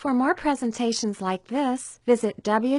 For more presentations like this, visit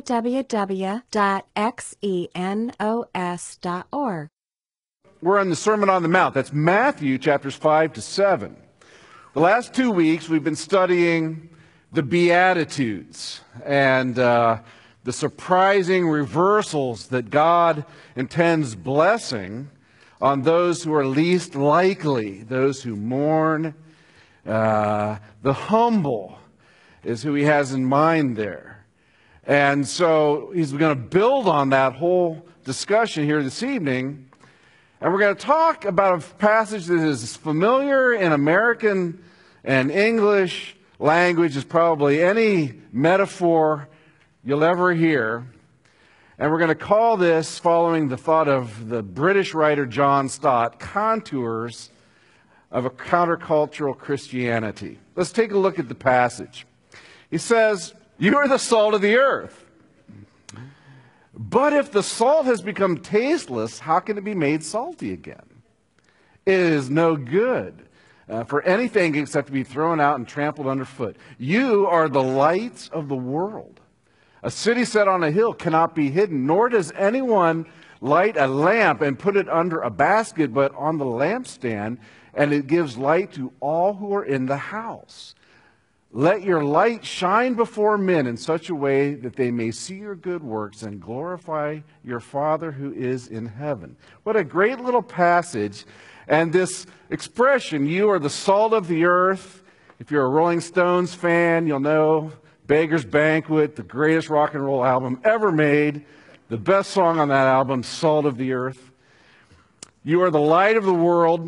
www.xenos.org. We're on the Sermon on the Mount. That's Matthew chapters 5 to 7. The last 2 weeks we've been studying the Beatitudes and the surprising reversals that God intends blessing on those who are least likely, those who mourn. The humble is who he has in mind there. And so he's going to build on that whole discussion here this evening. And we're going to talk about a passage that is familiar in American and English language as probably any metaphor you'll ever hear. And we're going to call this, following the thought of the British writer John Stott, Contours of a Countercultural Christianity. Let's take a look at the passage. He says, "You are the salt of the earth. But if the salt has become tasteless, how can it be made salty again? It is no good for anything except to be thrown out and trampled underfoot. You are the light of the world. A city set on a hill cannot be hidden, nor does anyone light a lamp and put it under a basket, but on the lampstand, and it gives light to all who are in the house. Let your light shine before men in such a way that they may see your good works and glorify your Father who is in heaven." What a great little passage. And this expression, "you are the salt of the earth." If you're a Rolling Stones fan, you'll know Beggar's Banquet, the greatest rock and roll album ever made. The best song on that album, "Salt of the Earth." You are the light of the world.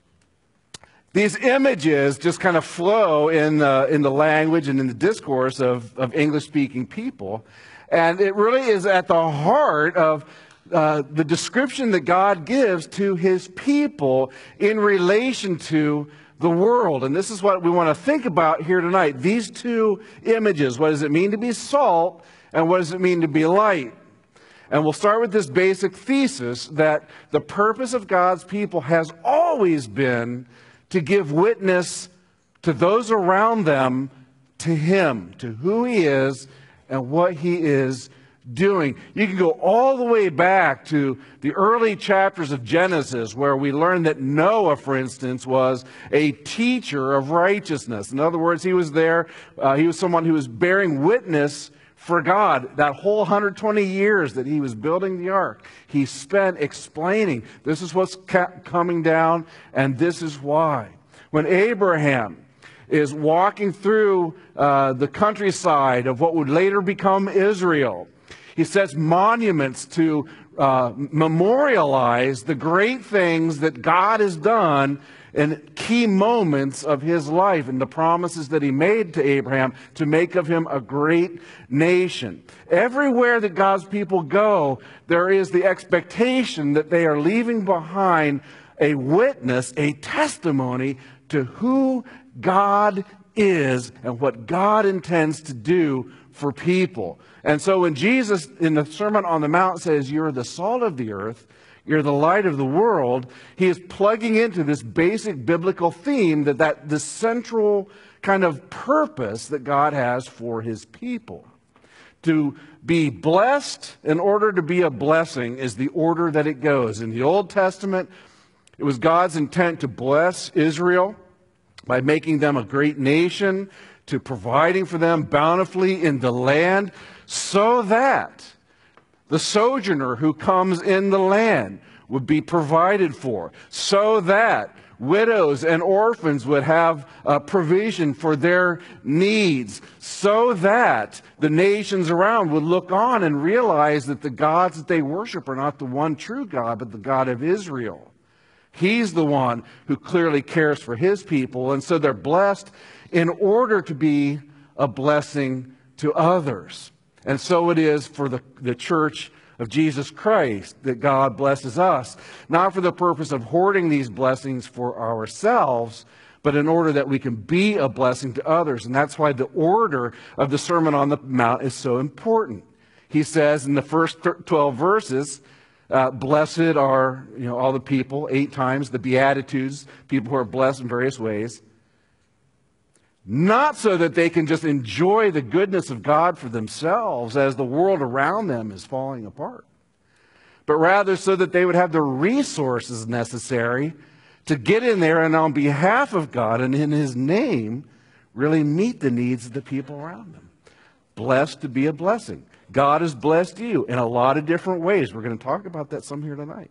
These images just kind of flow in the language and in the discourse of English-speaking people. And it really is at the heart of the description that God gives to his people in relation to the world. And this is what we want to think about here tonight. These two images. What does it mean to be salt, and what does it mean to be light? And we'll start with this basic thesis that the purpose of God's people has always been to give witness to those around them to him, to who he is and what he is doing. You can go all the way back to the early chapters of Genesis, where we learn that Noah, for instance, was a teacher of righteousness. In other words, he was there, he was someone who was bearing witness for God. That whole 120 years that he was building the ark, he spent explaining, this is what's coming down, and this is why. When Abraham is walking through the countryside of what would later become Israel, he sets monuments to memorialize the great things that God has done in key moments of his life and the promises that he made to Abraham to make of him a great nation. Everywhere that God's people go, there is the expectation that they are leaving behind a witness, a testimony to who God is and what God intends to do for people. And so when Jesus in the Sermon on the Mount says, "You're the salt of the earth, you're the light of the world," he is plugging into this basic biblical theme that the central kind of purpose that God has for his people. To be blessed in order to be a blessing is the order that it goes. In the Old Testament, it was God's intent to bless Israel by making them a great nation, to providing for them bountifully in the land, so that the sojourner who comes in the land would be provided for, so that widows and orphans would have provision for their needs, so that the nations around would look on and realize that the gods that they worship are not the one true God, but the God of Israel. He's the one who clearly cares for his people, and so they're blessed in order to be a blessing to others. And so it is for the church of Jesus Christ that God blesses us, not for the purpose of hoarding these blessings for ourselves, but in order that we can be a blessing to others. And that's why the order of the Sermon on the Mount is so important. He says in the first 12 verses, blessed are all the people, 8 times, the Beatitudes, people who are blessed in various ways. Not so that they can just enjoy the goodness of God for themselves as the world around them is falling apart, but rather so that they would have the resources necessary to get in there and on behalf of God and in His name really meet the needs of the people around them. Blessed to be a blessing. God has blessed you in a lot of different ways. We're going to talk about that some here tonight.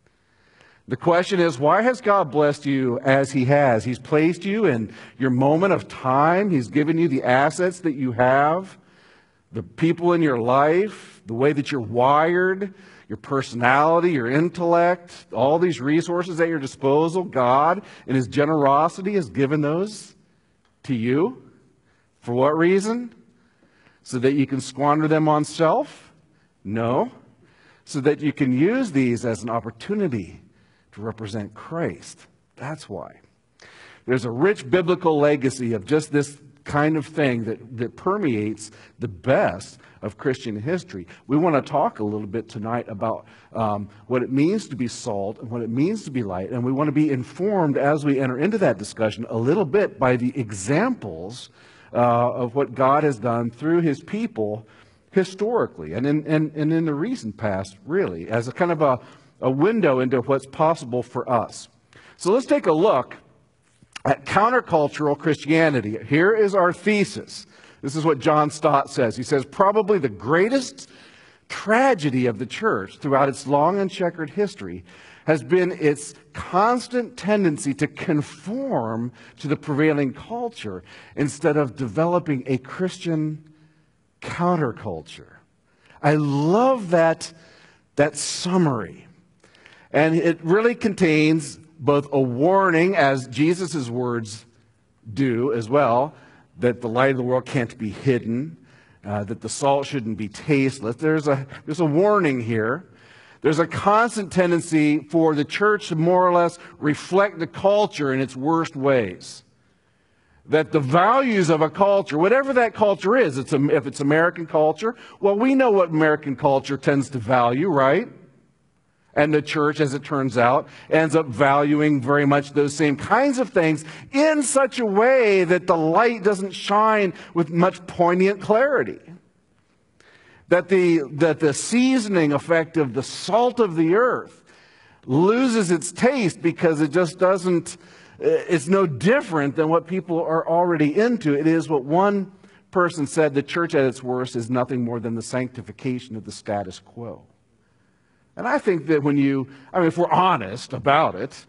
The question is, why has God blessed you as He has? He's placed you in your moment of time. He's given you the assets that you have, the people in your life, the way that you're wired, your personality, your intellect, all these resources at your disposal. God, in His generosity, has given those to you. For what reason? So that you can squander them on self? No. So that you can use these as an opportunity to represent Christ. That's why. There's a rich biblical legacy of just this kind of thing that permeates the best of Christian history. We want to talk a little bit tonight about what it means to be salt and what it means to be light, and we want to be informed as we enter into that discussion a little bit by the examples of what God has done through His people historically and in the recent past, really, as a kind of a window into what's possible for us. So let's take a look at countercultural Christianity. Here is our thesis. This is what John Stott says. He says, probably the greatest tragedy of the church throughout its long and checkered history has been its constant tendency to conform to the prevailing culture instead of developing a Christian counterculture. I love that summary. And it really contains both a warning, as Jesus' words do as well, that the light of the world can't be hidden, that the salt shouldn't be tasteless. There's a warning here. There's a constant tendency for the church to more or less reflect the culture in its worst ways. That the values of a culture, whatever that culture is, if it's American culture, well, we know what American culture tends to value, right? And the church, as it turns out, ends up valuing very much those same kinds of things in such a way that the light doesn't shine with much poignant clarity. That the seasoning effect of the salt of the earth loses its taste because it just doesn't, it's no different than what people are already into. It is what one person said, the church at its worst is nothing more than the sanctification of the status quo. And I think that if we're honest about it,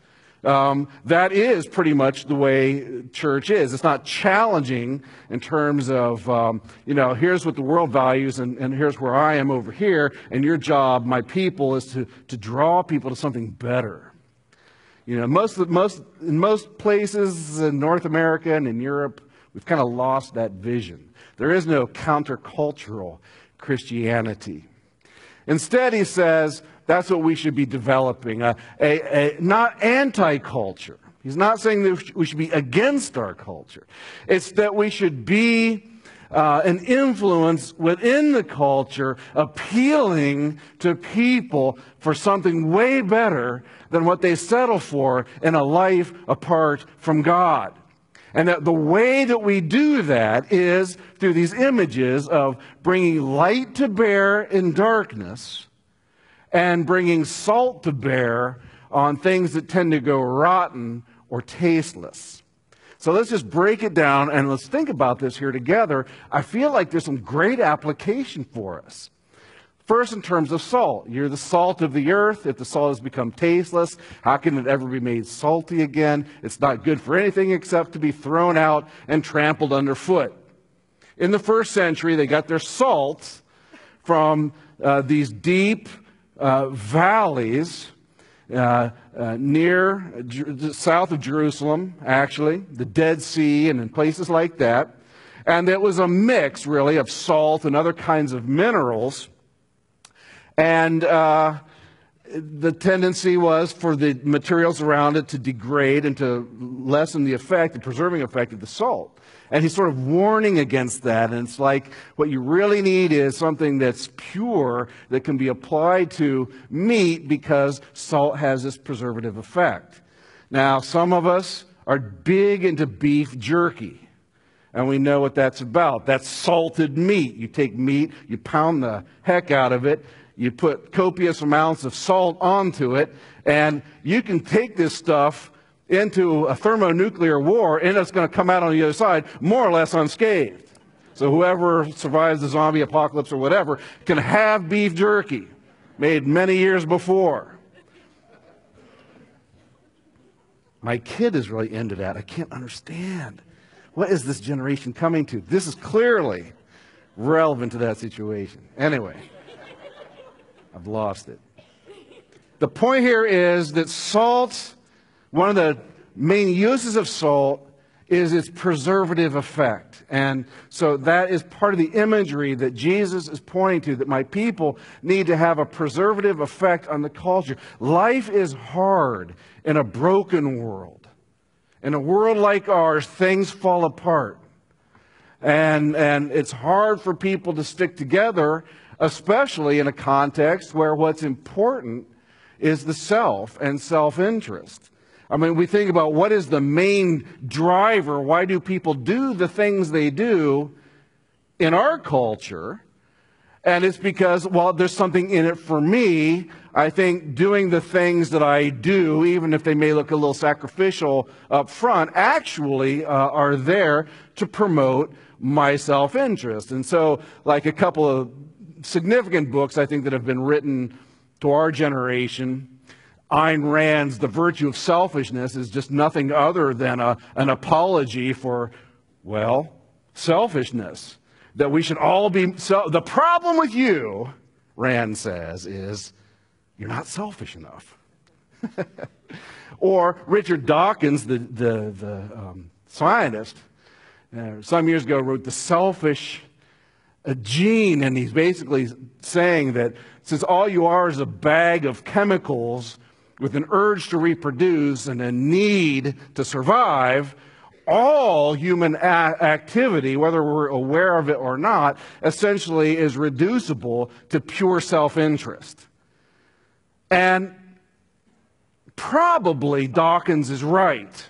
that is pretty much the way church is. It's not challenging in terms of, here's what the world values and here's where I am over here, and your job, my people, is to draw people to something better. In most places in North America and in Europe, we've kind of lost that vision. There is no countercultural Christianity. Instead, he says, that's what we should be developing, not anti-culture. He's not saying that we should be against our culture. It's that we should be an influence within the culture, appealing to people for something way better than what they settle for in a life apart from God. And that the way that we do that is through these images of bringing light to bear in darkness and bringing salt to bear on things that tend to go rotten or tasteless. So let's just break it down and let's think about this here together. I feel like there's some great application for us. First, in terms of salt. You're the salt of the earth. If the salt has become tasteless, how can it ever be made salty again? It's not good for anything except to be thrown out and trampled underfoot. In the first century, they got their salt from these deep valleys south of Jerusalem, actually, the Dead Sea and in places like that. And it was a mix, really, of salt and other kinds of minerals. And the tendency was for the materials around it to degrade and to lessen the effect, the preserving effect of the salt. And he's sort of warning against that. And it's like what you really need is something that's pure, that can be applied to meat because salt has this preservative effect. Now, some of us are big into beef jerky. And we know what that's about. That's salted meat. You take meat, you pound the heck out of it, you put copious amounts of salt onto it, and you can take this stuff into a thermonuclear war, and it's going to come out on the other side more or less unscathed. So whoever survives the zombie apocalypse or whatever can have beef jerky made many years before. My kid is really into that. I can't understand. What is this generation coming to? This is clearly relevant to that situation. Anyway, I've lost it. The point here is that salt, one of the main uses of salt is its preservative effect. And so that is part of the imagery that Jesus is pointing to, that my people need to have a preservative effect on the culture. Life is hard in a broken world. In a world like ours, things fall apart. And it's hard for people to stick together, especially in a context where what's important is the self and self-interest. I mean, we think about what is the main driver. Why do people do the things they do in our culture? And it's because, well, there's something in it for me. I think doing the things that I do, even if they may look a little sacrificial up front, actually are there to promote my self-interest. And so, like a couple of significant books, I think, that have been written to our generation, Ayn Rand's The Virtue of Selfishness is just nothing other than an apology for, well, selfishness. That we should all be... The problem with you, Rand says, is you're not selfish enough. Or Richard Dawkins, the scientist, some years ago wrote The Selfish Gene, and he's basically saying that since all you are is a bag of chemicals with an urge to reproduce and a need to survive, all human activity, whether we're aware of it or not, essentially is reducible to pure self-interest. And probably Dawkins is right.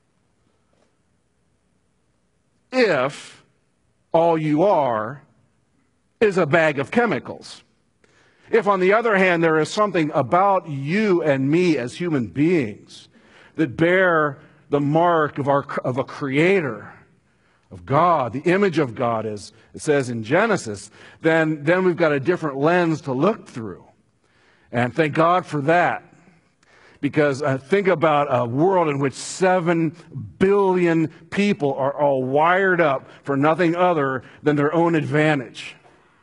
If all you are is a bag of chemicals. If, on the other hand, there is something about you and me as human beings that bear the mark of a creator, of God, the image of God, as it says in Genesis, then we've got a different lens to look through. And thank God for that. Because think about a world in which 7 billion people are all wired up for nothing other than their own advantage.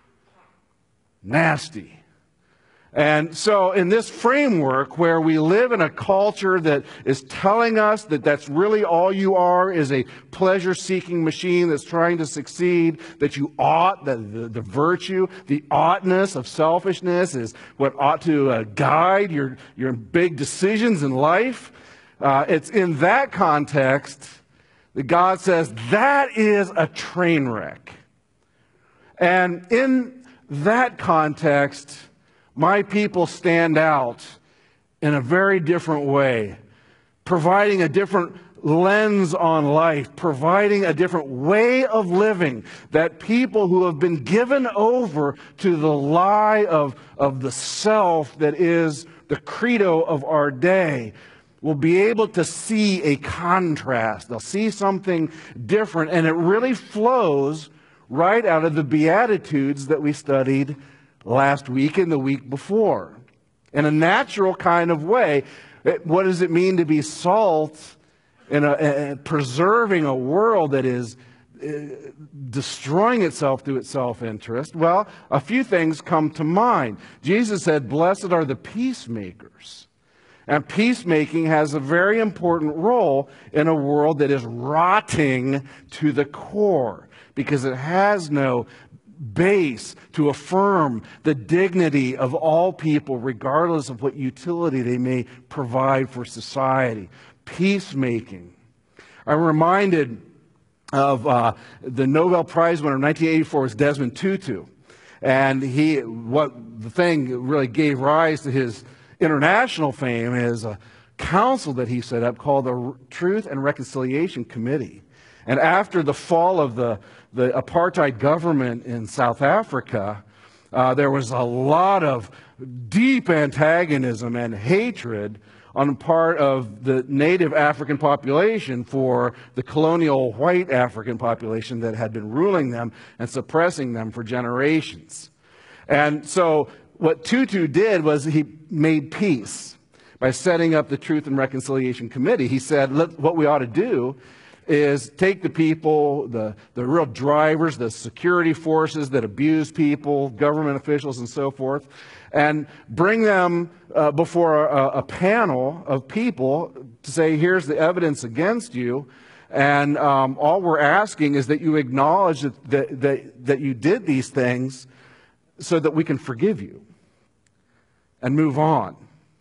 Nasty. And so in this framework where we live in a culture that is telling us that that's really all you are, is a pleasure-seeking machine that's trying to succeed, that you ought, the virtue, the oughtness of selfishness is what ought to guide your big decisions in life, it's in that context that God says that is a train wreck. And in that context, my people stand out in a very different way, providing a different lens on life, providing a different way of living, that people who have been given over to the lie of the self that is the credo of our day will be able to see a contrast. They'll see something different, and it really flows right out of the Beatitudes that we studied last week and the week before. In a natural kind of way, what does it mean to be salt in preserving a world that is destroying itself through its self-interest? Well, a few things come to mind. Jesus said, "Blessed are the peacemakers." And peacemaking has a very important role in a world that is rotting to the core, because it has no base to affirm the dignity of all people, regardless of what utility they may provide for society. Peacemaking. I'm reminded of the Nobel Prize winner in 1984 was Desmond Tutu. And the thing that really gave rise to his international fame is a council that he set up called the Truth and Reconciliation Committee. And after the fall of the apartheid government in South Africa, there was a lot of deep antagonism and hatred on the part of the native African population for the colonial white African population that had been ruling them and suppressing them for generations. And so what Tutu did was he made peace by setting up the Truth and Reconciliation Committee. He said, what we ought to do is take the people, the real drivers, the security forces that abuse people, government officials and so forth, and bring them before a panel of people to say, here's the evidence against you, and all we're asking is that you acknowledge that you did these things so that we can forgive you and move on.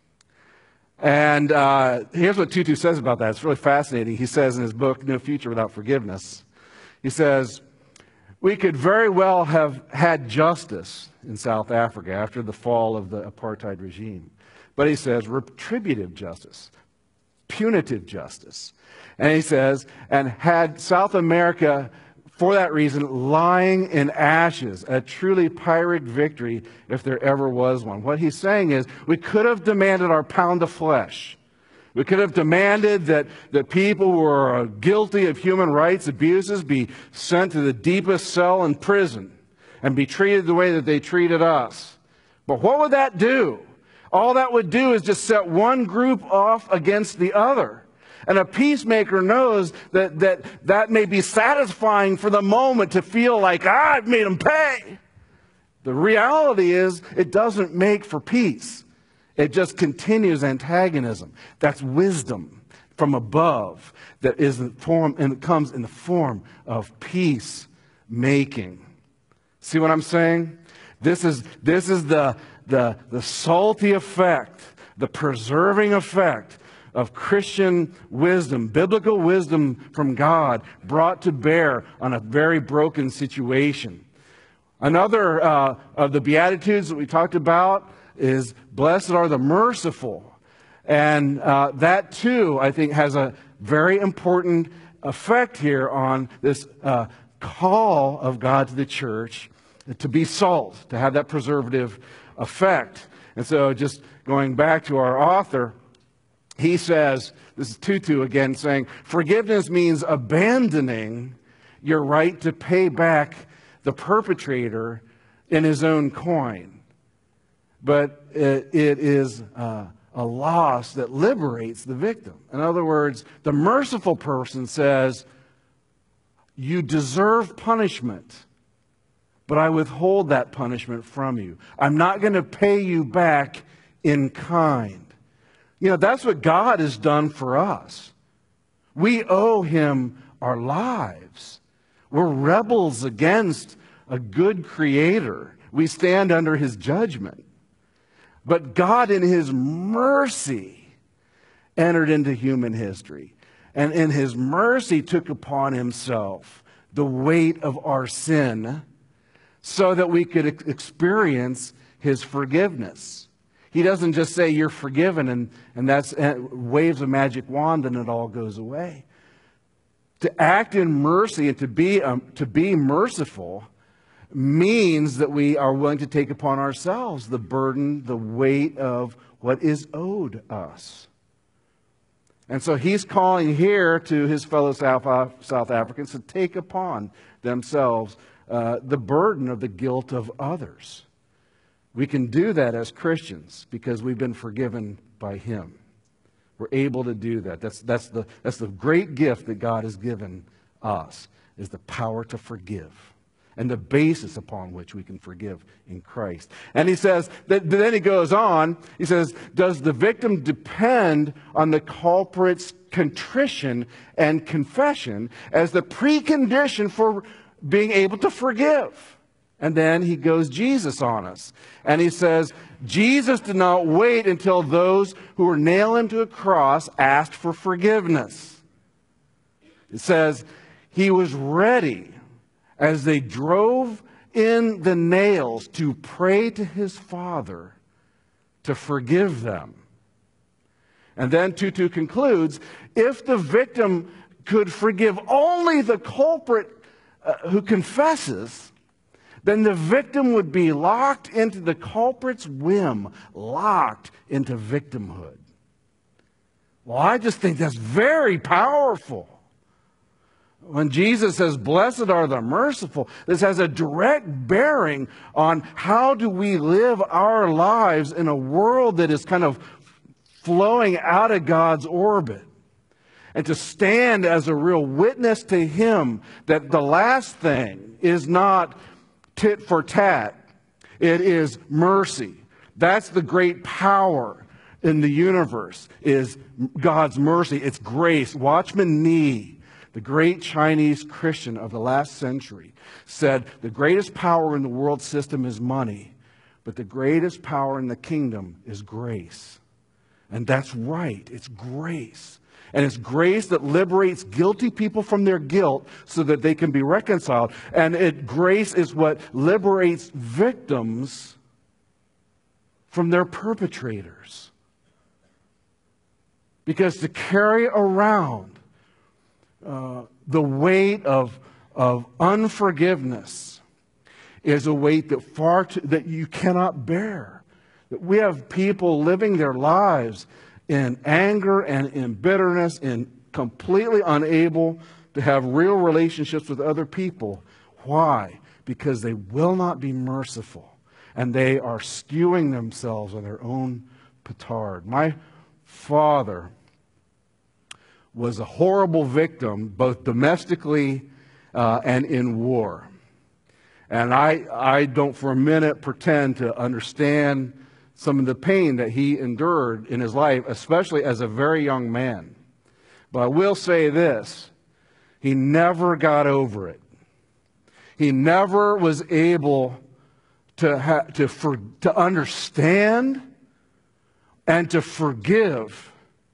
And here's what Tutu says about that. It's really fascinating. He says in his book, No Future Without Forgiveness, he says, we could very well have had justice in South Africa after the fall of the apartheid regime. But he says retributive justice, punitive justice. And he says, and had South America, for that reason, lying in ashes, a truly Pyrrhic victory if there ever was one. What he's saying is, we could have demanded our pound of flesh. We could have demanded that people who are guilty of human rights abuses be sent to the deepest cell in prison and be treated the way that they treated us. But what would that do? All that would do is just set one group off against the other. And a peacemaker knows that may be satisfying for the moment to feel like, I've made them pay. The reality is it doesn't make for peace. It just continues antagonism. That's wisdom from above that is in form, and it comes in the form of peacemaking. See what I'm saying? This is the salty effect, the preserving effect of Christian wisdom, biblical wisdom from God brought to bear on a very broken situation. Another of the Beatitudes that we talked about is blessed are the merciful. And that too, I think, has a very important effect here on this call of God to the church to be salt, to have that preservative effect. And so just going back to our author, he says, this is Tutu again saying, forgiveness means abandoning your right to pay back the perpetrator in his own coin. But it is a loss that liberates the victim. In other words, the merciful person says, you deserve punishment, but I withhold that punishment from you. I'm not going to pay you back in kind. You know, that's what God has done for us. We owe him our lives. We're rebels against a good creator. We stand under his judgment. But God in his mercy entered into human history. And in his mercy took upon himself the weight of our sin so that we could experience his forgiveness. He doesn't just say you're forgiven and that's waves a magic wand and it all goes away. To act in mercy and to be merciful means that we are willing to take upon ourselves the burden, the weight of what is owed us. And so he's calling here to his fellow South Africans to take upon themselves the burden of the guilt of others. We can do that as Christians because we've been forgiven by him. We're able to do that. That's the great gift that God has given us, is the power to forgive and the basis upon which we can forgive in Christ. And he says, then he goes on, he says, does the victim depend on the culprit's contrition and confession as the precondition for being able to forgive? And then he goes Jesus on us. And he says, Jesus did not wait until those who were nailed him to a cross asked for forgiveness. It says, he was ready as they drove in the nails to pray to his Father to forgive them. And then Tutu concludes, if the victim could forgive only the culprit who confesses, then the victim would be locked into the culprit's whim, locked into victimhood. Well, I just think that's very powerful. When Jesus says, blessed are the merciful, this has a direct bearing on how do we live our lives in a world that is kind of flowing out of God's orbit. And to stand as a real witness to Him that the last thing is not tit for tat. It is mercy. That's the great power in the universe, is God's mercy. It's grace. Watchman Nee, the great Chinese Christian of the last century, said the greatest power in the world system is money, but the greatest power in the kingdom is grace. And that's right. It's grace. And it's grace that liberates guilty people from their guilt so that they can be reconciled. And grace is what liberates victims from their perpetrators. Because to carry around the weight of unforgiveness is a weight that you cannot bear. That we have people living their lives in anger and in bitterness and completely unable to have real relationships with other people. Why? Because they will not be merciful. And they are skewing themselves on their own petard. My father was a horrible victim, both domestically and in war. And I don't for a minute pretend to understand some of the pain that he endured in his life, especially as a very young man. But I will say this, he never got over it. He never was able to understand and to forgive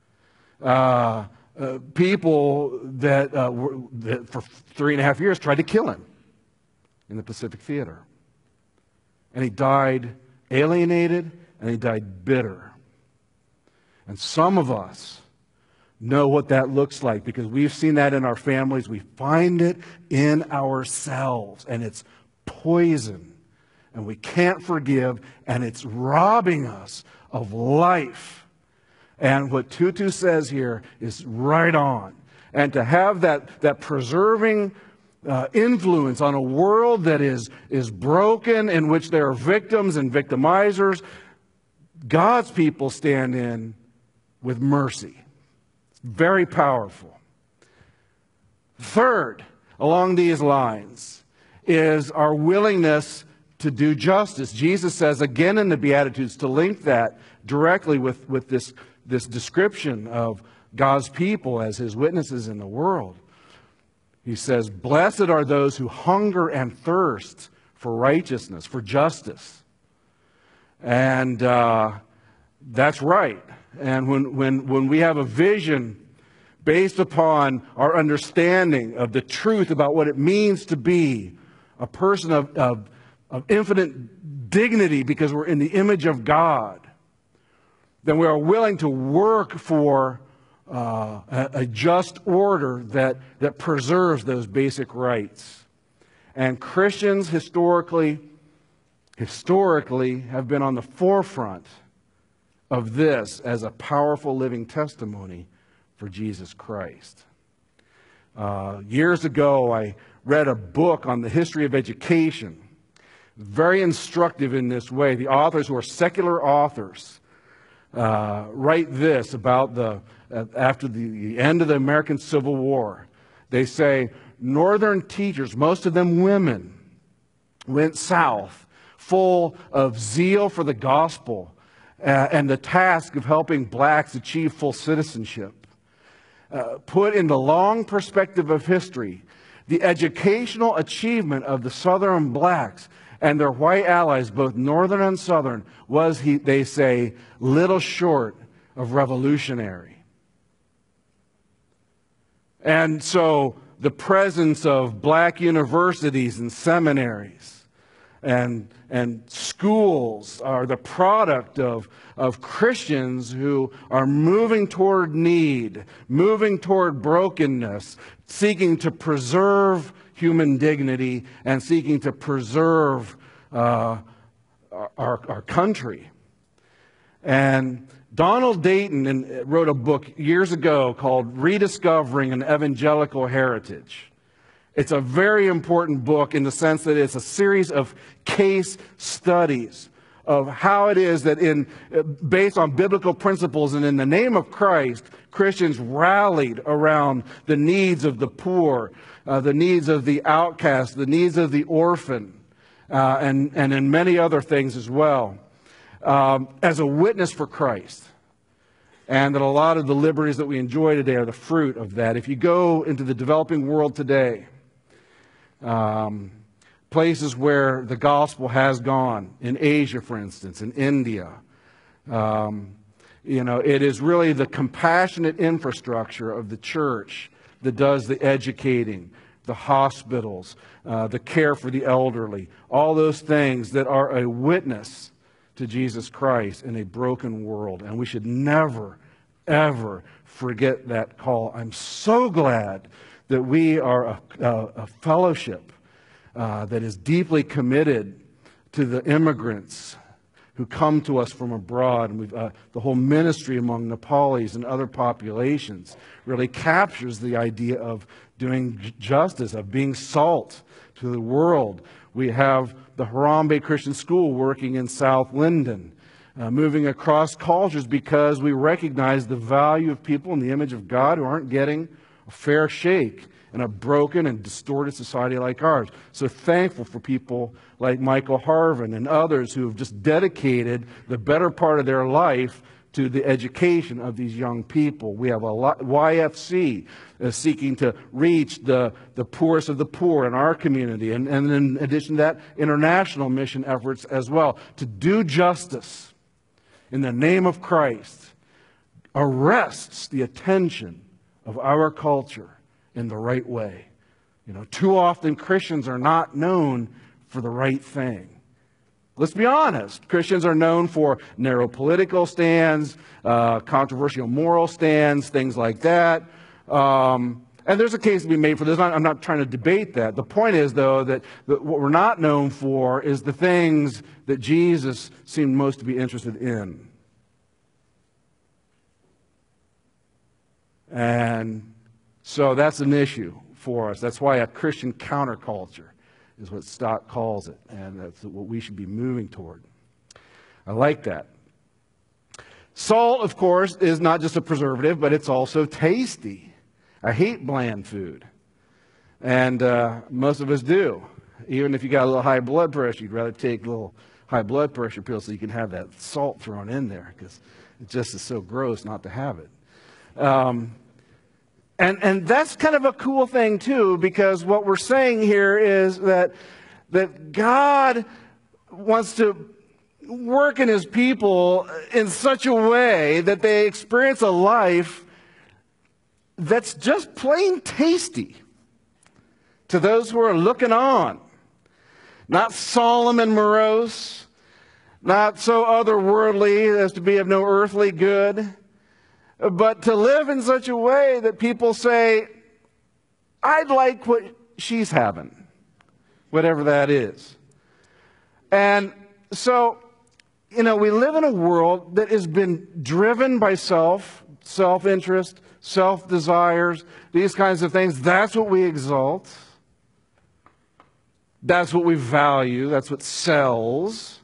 people that for 3.5 years tried to kill him in the Pacific Theater. And he died alienated, and he died bitter. And some of us know what that looks like because we've seen that in our families. We find it in ourselves, and it's poison. And we can't forgive, and it's robbing us of life. And what Tutu says here is right on. And to have that preserving influence on a world that is broken, in which there are victims and victimizers, God's people stand in with mercy. It's very powerful. Third, along these lines, is our willingness to do justice. Jesus says again in the Beatitudes, to link that directly with this description of God's people as His witnesses in the world. He says, blessed are those who hunger and thirst for righteousness, for justice. And that's right. And when we have a vision based upon our understanding of the truth about what it means to be a person of infinite dignity because we're in the image of God, then we are willing to work for a just order that preserves those basic rights. And Christians historically have been on the forefront of this as a powerful living testimony for Jesus Christ. Years ago, I read a book on the history of education, very instructive in this way. The authors, who are secular authors, write this about after the end of the American Civil War. They say, Northern teachers, most of them women, went south full of zeal for the gospel and the task of helping blacks achieve full citizenship. Put in the long perspective of history, the educational achievement of the Southern blacks and their white allies, both Northern and Southern, was, they say, little short of revolutionary. And so the presence of black universities and seminaries and schools are the product of Christians who are moving toward need, moving toward brokenness, seeking to preserve human dignity and seeking to preserve our country. And Donald Dayton wrote a book years ago called Rediscovering an Evangelical Heritage. It's a very important book in the sense that it's a series of case studies of how it is that based on biblical principles and in the name of Christ, Christians rallied around the needs of the poor, the needs of the outcast, the needs of the orphan, and in many other things as well, as a witness for Christ. And that a lot of the liberties that we enjoy today are the fruit of that. If you go into the developing world today, places where the gospel has gone, in Asia, for instance, in India, it is really the compassionate infrastructure of the church that does the educating, the hospitals, the care for the elderly, all those things that are a witness to Jesus Christ in a broken world. And we should never, ever forget that call. I'm so glad that we are a fellowship that is deeply committed to the immigrants who come to us from abroad. And the whole ministry among Nepalis and other populations really captures the idea of doing justice, of being salt to the world. We have the Harambe Christian School working in South Linden, moving across cultures because we recognize the value of people in the image of God who aren't getting a fair shake in a broken and distorted society like ours. So thankful for people like Michael Harvin and others who have just dedicated the better part of their life to the education of these young people. We have a YFC seeking to reach the poorest of the poor in our community. And in addition to that, international mission efforts as well. To do justice in the name of Christ arrests the attention of our culture in the right way. Too often Christians are not known for the right thing. Let's be honest. Christians are known for narrow political stands, controversial moral stands, things like that. And there's a case to be made for this. I'm not trying to debate that. The point is, though, that what we're not known for is the things that Jesus seemed most to be interested in. And so that's an issue for us. That's why a Christian counterculture is what Stott calls it, and that's what we should be moving toward. I like that. Salt, of course, is not just a preservative, but it's also tasty. I hate bland food, and most of us do. Even if you got a little high blood pressure, you'd rather take a little high blood pressure pill so you can have that salt thrown in there, because it just is so gross not to have it. And that's kind of a cool thing, too, because what we're saying here is that God wants to work in His people in such a way that they experience a life that's just plain tasty to those who are looking on. Not solemn and morose, not so otherworldly as to be of no earthly good, but to live in such a way that people say, I'd like what she's having, whatever that is. And so, we live in a world that has been driven by self-interest, self-desires, these kinds of things. That's what we exalt. That's what we value. That's what sells.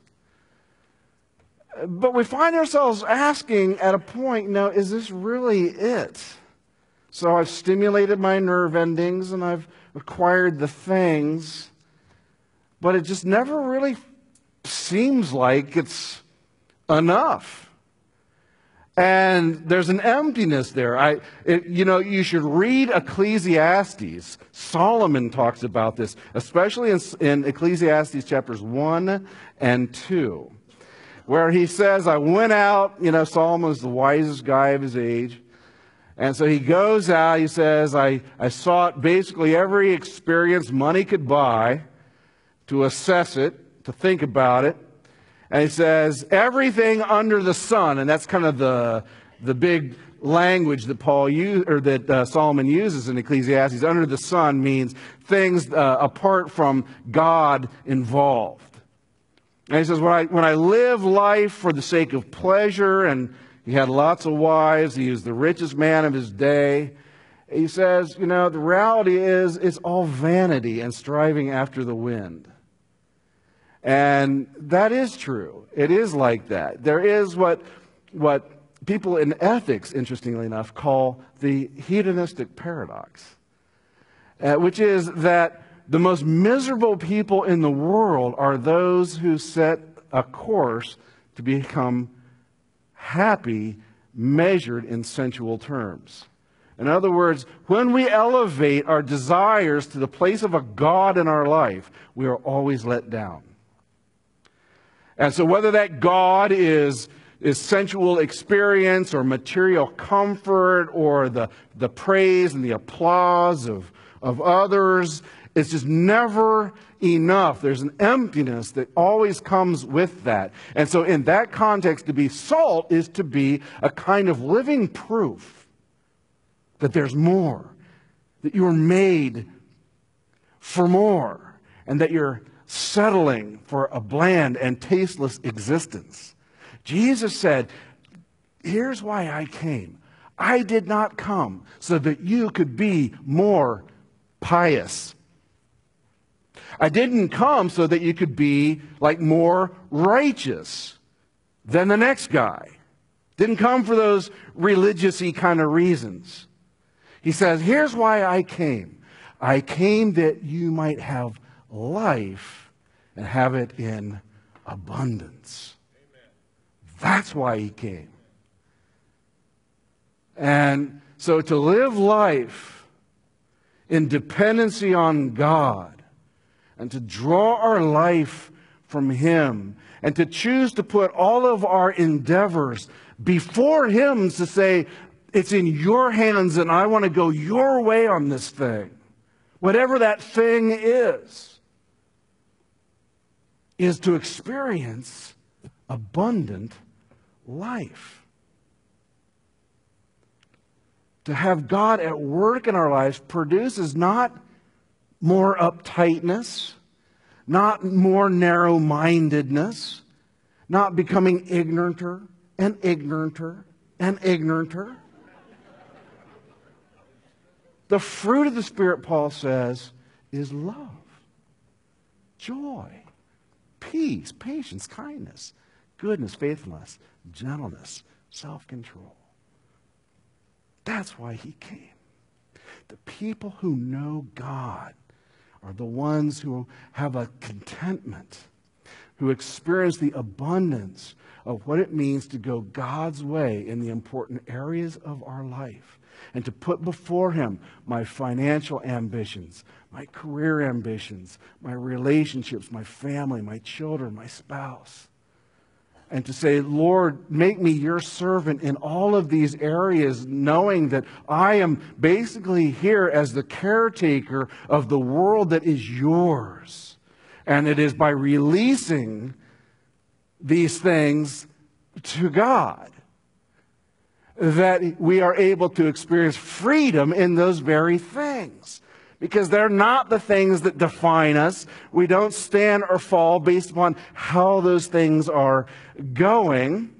But we find ourselves asking at a point, is this really it? So I've stimulated my nerve endings and I've acquired the things, but it just never really seems like it's enough. And there's an emptiness there. You should read Ecclesiastes. Solomon talks about this, especially in Ecclesiastes chapters 1 and 2. Where he says, I went out, Solomon's the wisest guy of his age. And so he goes out, he says, I sought basically every experience money could buy to assess it, to think about it. And he says, everything under the sun, and that's kind of the big language that Solomon uses in Ecclesiastes. Under the sun means things apart from God involved. And he says, when I live life for the sake of pleasure, and he had lots of wives, he was the richest man of his day. He says, the reality is it's all vanity and striving after the wind. And that is true. It is like that. There is what people in ethics, interestingly enough, call the hedonistic paradox, which is that the most miserable people in the world are those who set a course to become happy, measured in sensual terms. In other words, when we elevate our desires to the place of a God in our life, we are always let down. And so whether that God is sensual experience or material comfort or the praise and the applause of others, it's just never enough. There's an emptiness that always comes with that. And so in that context, to be salt is to be a kind of living proof that there's more, that you were made for more, and that you're settling for a bland and tasteless existence. Jesus said, here's why I came. I did not come so that you could be more pious. I didn't come so that you could be like more righteous than the next guy. Didn't come for those religious-y kind of reasons. He says, here's why I came. I came that you might have life and have it in abundance. Amen. That's why he came. And so to live life in dependency on God and to draw our life from him and to choose to put all of our endeavors before him to say, it's in your hands and I want to go your way on this thing. Whatever that thing is to experience abundant life. To have God at work in our lives produces not more uptightness, not more narrow-mindedness, not becoming ignoranter and ignoranter and ignoranter. The fruit of the Spirit, Paul says, is love, joy, peace, patience, kindness, goodness, faithfulness, gentleness, self-control. That's why he came. The people who know God are the ones who have a contentment, who experience the abundance of what it means to go God's way in the important areas of our life. And to put before him my financial ambitions, my career ambitions, my relationships, my family, my children, my spouse. And to say, Lord, make me your servant in all of these areas, knowing that I am basically here as the caretaker of the world that is yours. And it is by releasing these things to God that we are able to experience freedom in those very things. Because they're not the things that define us. We don't stand or fall based upon how those things are going.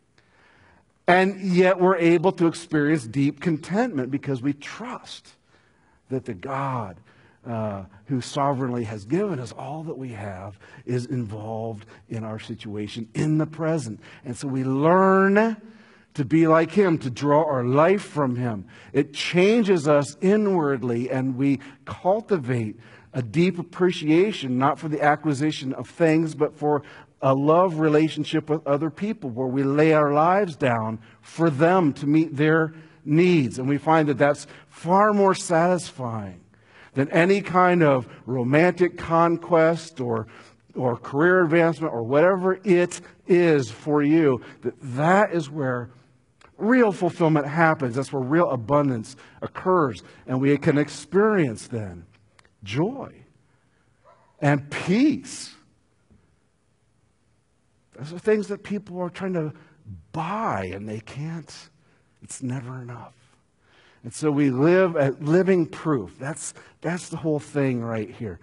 And yet we're able to experience deep contentment because we trust that the God who sovereignly has given us all that we have is involved in our situation in the present. And so we learn to be like him, to draw our life from him. It changes us inwardly, and we cultivate a deep appreciation, not for the acquisition of things, but for a love relationship with other people, where we lay our lives down for them to meet their needs. And we find that that's far more satisfying than any kind of romantic conquest or career advancement or whatever it is for you. That is where real fulfillment happens. That's where real abundance occurs. And we can experience then joy and peace. Those are things that people are trying to buy, and they can't. It's never enough. And so we live at living proof. That's the whole thing right here.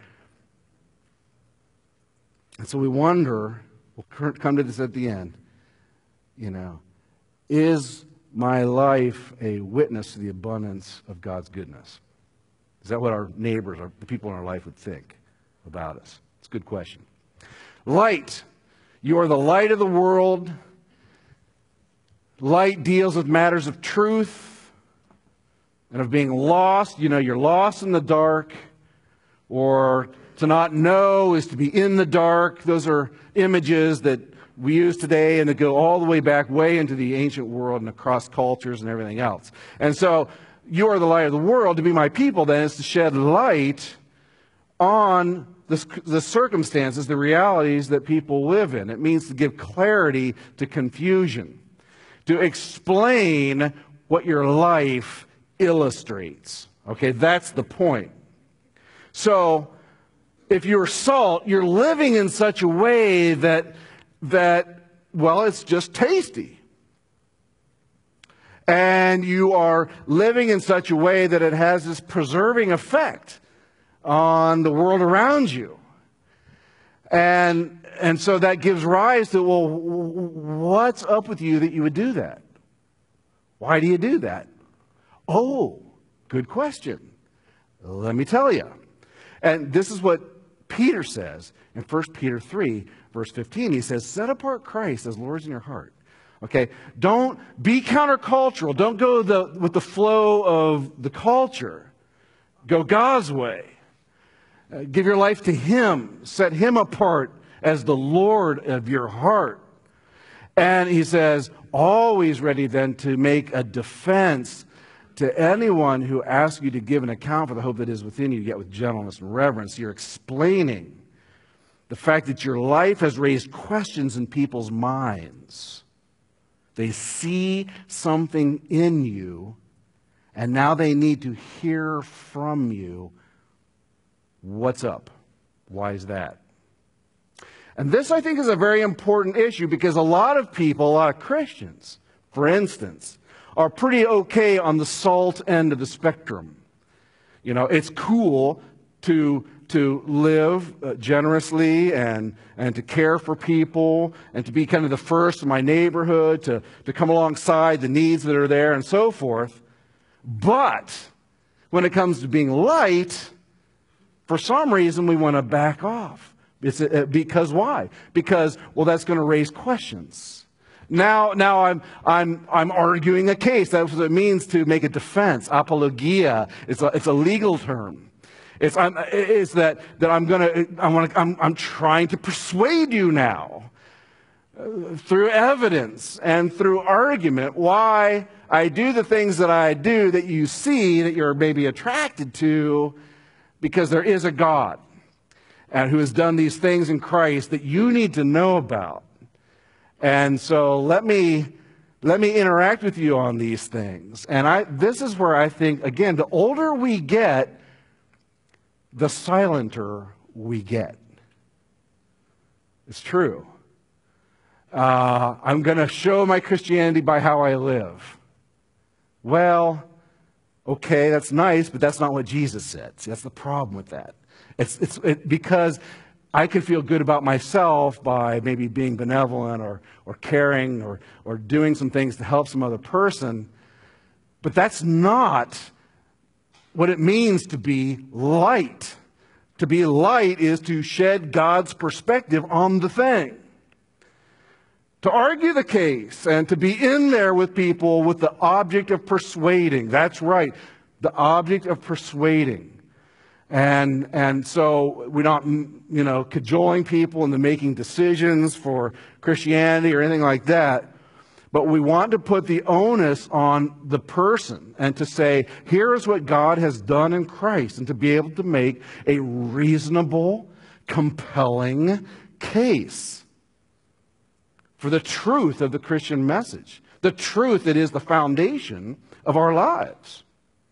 And so we wonder, we'll come to this at the end, is my life a witness to the abundance of God's goodness? Is that what our neighbors, the people in our life would think about us? It's a good question. Light. You are the light of the world. Light deals with matters of truth and of being lost. You're lost in the dark, or to not know is to be in the dark. Those are images that we use today and that go all the way back way into the ancient world and across cultures and everything else. And so you are the light of the world. To be my people, then, is to shed light on the circumstances, the realities that people live in. It means to give clarity to confusion, to explain what your life illustrates. Okay, that's the point. So, if you're salt, you're living in such a way that it's just tasty. And you are living in such a way that it has this preserving effect on the world around you. And so that gives rise to, well, what's up with you that you would do that? Why do you do that? Oh, good question. Let me tell you. And this is what Peter says in 1 Peter 3, verse 15. He says, set apart Christ as Lord in your heart. Okay, don't be countercultural. Don't go with the flow of the culture. Go God's way. Give your life to Him. Set Him apart as the Lord of your heart. And he says, always ready then to make a defense to anyone who asks you to give an account for the hope that is within you, yet with gentleness and reverence. You're explaining the fact that your life has raised questions in people's minds. They see something in you, and now they need to hear from you. What's up? Why is that? And this, I think, is a very important issue because a lot of people, a lot of Christians, for instance, are pretty okay on the salt end of the spectrum. It's cool to live generously and to care for people and to be kind of the first in my neighborhood, to come alongside the needs that are there and so forth. But when it comes to being light, for some reason we want to back off. Because why? Because, well, that's going to raise questions. Now I'm arguing a case. That's what it means to make a defense. Apologia. It's a legal term. It's that I'm trying to persuade you now through evidence and through argument why I do the things that I do that you see that you're maybe attracted to, because there is a God and who has done these things in Christ that you need to know about. And so let me interact with you on these things. And this is where I think, again, the older we get, the silenter we get. It's true. I'm going to show my Christianity by how I live. Well, okay, that's nice, but that's not what Jesus said. See, that's the problem with that. It's because I can feel good about myself by maybe being benevolent or caring or doing some things to help some other person. But that's not what it means to be light. To be light is to shed God's perspective on the thing. To argue the case and to be in there with people with the object of persuading. That's right, the object of persuading. And so we're not, cajoling people into making decisions for Christianity or anything like that. But we want to put the onus on the person and to say, here is what God has done in Christ, and to be able to make a reasonable, compelling case for the truth of the Christian message, the truth that is the foundation of our lives.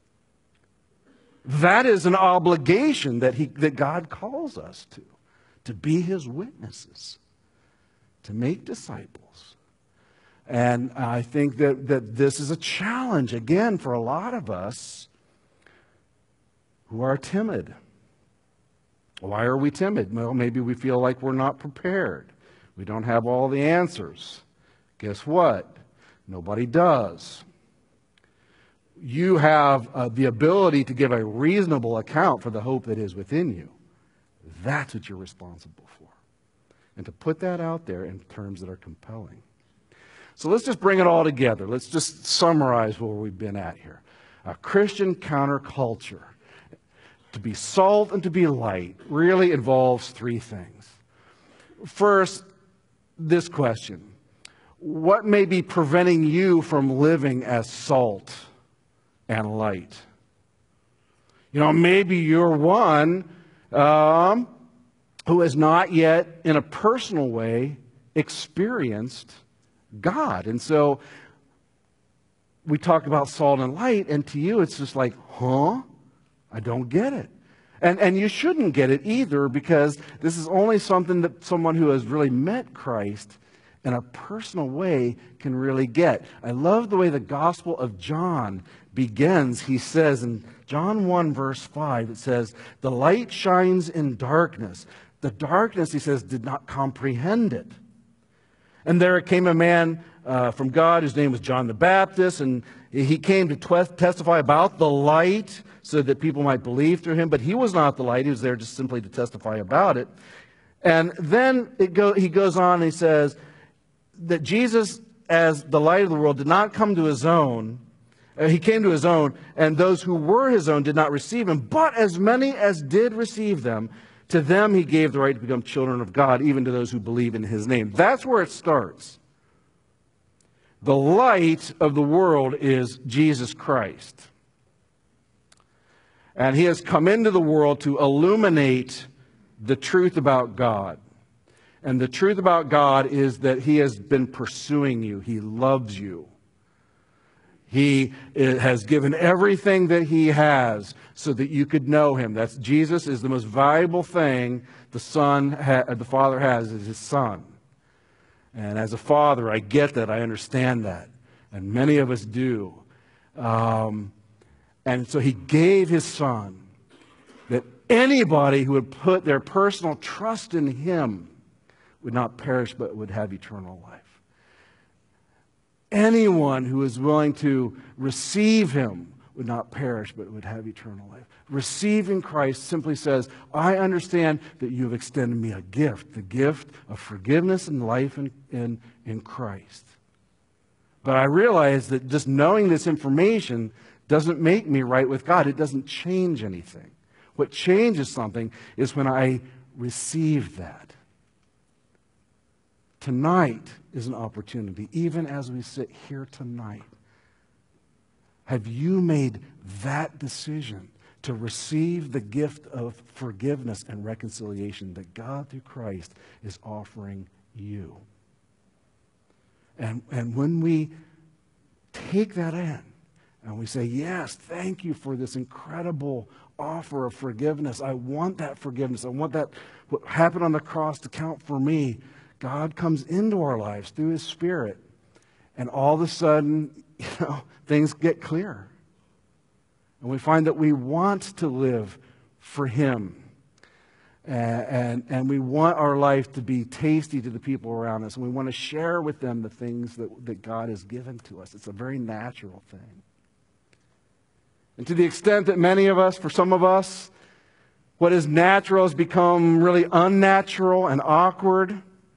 That is an obligation that God calls us to be His witnesses. to make disciples. And I think that this is a challenge, again, for a lot of us who are timid. Why are we timid? Well, maybe we feel like we're not prepared. We don't have all the answers. Guess what? Nobody does. You have the ability to give a reasonable account for the hope that is within you. That's what you're responsible for. And to put that out there in terms that are compelling. So let's just bring it all together. Let's just summarize where we've been at here. A Christian counterculture, to be salt and to be light, really involves three things. First, this question. What may be preventing you from living as salt and light? You know, maybe you're one who has not yet, in a personal way, experienced God. And so we talk about salt and light, and to you it's just like, huh? I don't get it. And you shouldn't get it either, because this is only something that someone who has really met Christ in a personal way can really get. I love the way the Gospel of John begins. He says in John 1 verse 5, it says, "The light shines in darkness. The darkness," he says, "did not comprehend it. And there came a man from God whose name was John the Baptist, and he came to testify about the light so that people might believe through him. But he was not the light. He was there just simply to testify about it." And then he goes on and he says that Jesus, as the light of the world, did not come to his own. He came to his own, and those who were his own did not receive him. But as many as did receive them, to them he gave the right to become children of God, even to those who believe in his name. That's where it starts. The light of the world is Jesus Christ. And he has come into the world to illuminate the truth about God. And the truth about God is that he has been pursuing you. He loves you. He has given everything that he has so that you could know him. That's Jesus is the most valuable thing the Father has, is his Son. And as a father, I get that. I understand that. And many of us do. And so he gave his Son, that anybody who would put their personal trust in him would not perish but would have eternal life. Anyone who is willing to receive him would not perish but would have eternal life. Receiving Christ simply says, I understand that you have extended me a gift, the gift of forgiveness and life in Christ. But I realize that just knowing this information doesn't make me right with God. It doesn't change anything. What changes something is when I receive that. Tonight is an opportunity, even as we sit here tonight. Have you made that decision to receive the gift of forgiveness and reconciliation that God through Christ is offering you? And when we take that in and we say, yes, thank you for this incredible offer of forgiveness. I want that forgiveness. I want that, what happened on the cross, to count for me. God comes into our lives through his Spirit, and all of a sudden, things get clear. And we find that we want to live for him. And we want our life to be tasty to the people around us. And we want to share with them the things that God has given to us. It's a very natural thing. And to the extent that many of us, for some of us, what is natural has become really unnatural and awkward.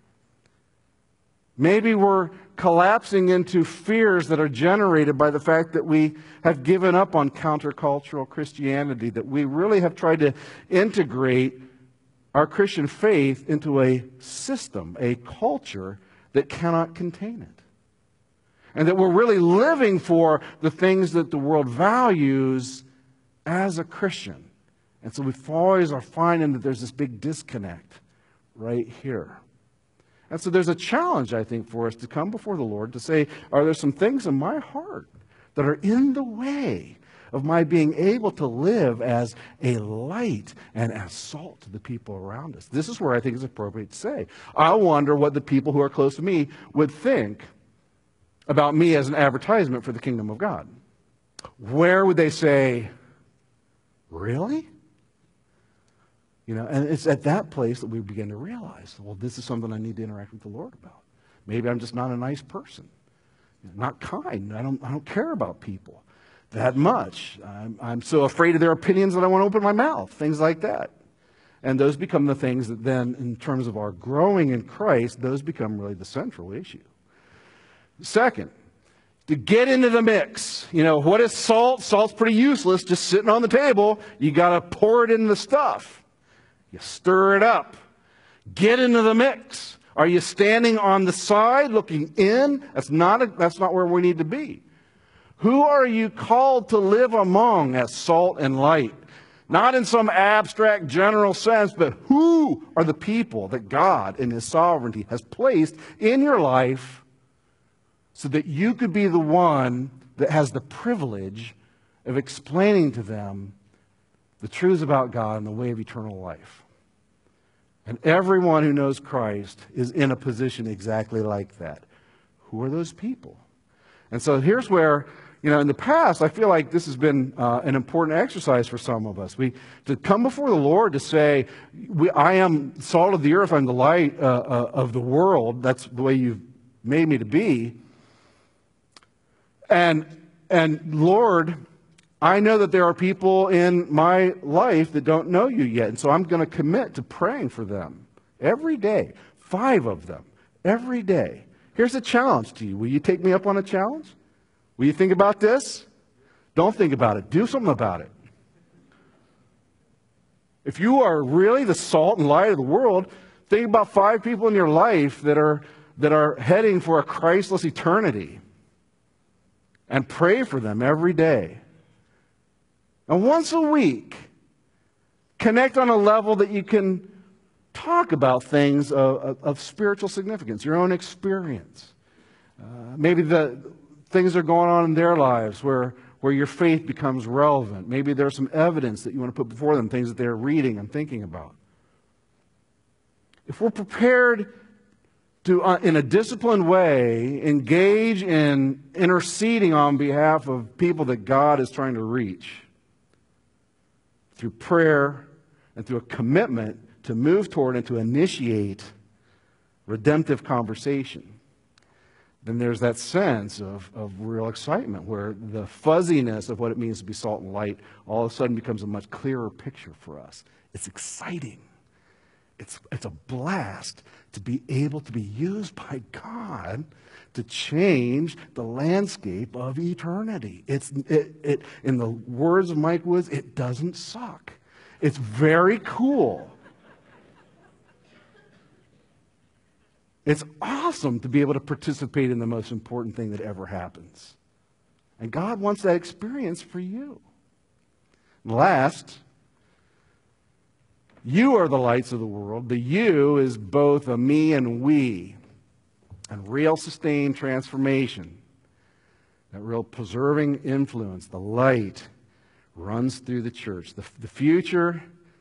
Maybe we're collapsing into fears that are generated by the fact that we have given up on countercultural Christianity, that we really have tried to integrate our Christian faith into a system, a culture that cannot contain it. And that we're really living for the things that the world values as a Christian. And so we always are finding that there's this big disconnect right here. And so there's a challenge, I think, for us to come before the Lord to say, are there some things in my heart that are in the way of my being able to live as a light and as salt to the people around us. This is where I think it's appropriate to say, I wonder what the people who are close to me would think about me as an advertisement for the kingdom of God. Where would they say, really? And it's at that place that we begin to realize, well, this is something I need to interact with the Lord about. Maybe I'm just not a nice person, not kind. I don't care about people that much. I'm so afraid of their opinions that I want to open my mouth, things like that. And those become the things that then, in terms of our growing in Christ, those become really the central issue. Second, to get into the mix. What is salt? Salt's pretty useless, just sitting on the table. You got to pour it in the stuff. You stir it up. Get into the mix. Are you standing on the side looking in? That's not where we need to be. Who are you called to live among as salt and light? Not in some abstract general sense, but who are the people that God in His sovereignty has placed in your life so that you could be the one that has the privilege of explaining to them the truths about God and the way of eternal life? And everyone who knows Christ is in a position exactly like that. Who are those people? And so here's where, in the past, I feel like this has been an important exercise for some of us. To come before the Lord to say, I am salt of the earth, I'm the light of the world. That's the way you've made me to be. And Lord, I know that there are people in my life that don't know you yet, and so I'm going to commit to praying for them every day, 5 of them, every day. Here's a challenge to you. Will you take me up on a challenge? Will you think about this? Don't think about it. Do something about it. If you are really the salt and light of the world, think about 5 people in your life that are heading for a Christless eternity, and pray for them every day. And once a week, connect on a level that you can talk about things of spiritual significance, your own experience. Maybe the things that are going on in their lives where your faith becomes relevant. Maybe there's some evidence that you want to put before them, things that they're reading and thinking about. If we're prepared to, in a disciplined way, engage in interceding on behalf of people that God is trying to reach, through prayer and through a commitment to move toward and to initiate redemptive conversation, then there's that sense of real excitement where the fuzziness of what it means to be salt and light all of a sudden becomes a much clearer picture for us. It's exciting. It's a blast to be able to be used by God to change the landscape of eternity. In the words of Mike Woods, it doesn't suck. It's very cool. It's awesome to be able to participate in the most important thing that ever happens. And God wants that experience for you. Last, you are the lights of the world. The you is both a me and we. And real sustained transformation, that real preserving influence, the light runs through the church. The future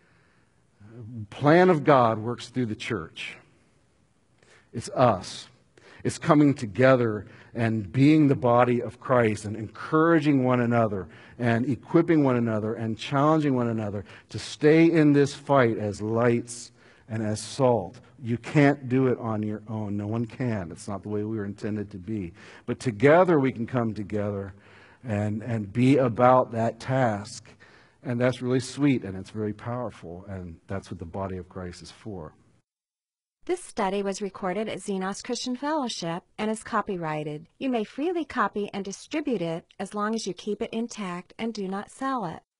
plan of God works through the church. It's us. It's coming together and being the body of Christ and encouraging one another and equipping one another and challenging one another to stay in this fight as lights and as salt. You can't do it on your own. No one can. It's not the way we were intended to be. But together we can come together and be about that task. And that's really sweet and it's very powerful. And that's what the body of Christ is for. This study was recorded at Xenos Christian Fellowship and is copyrighted. You may freely copy and distribute it as long as you keep it intact and do not sell it.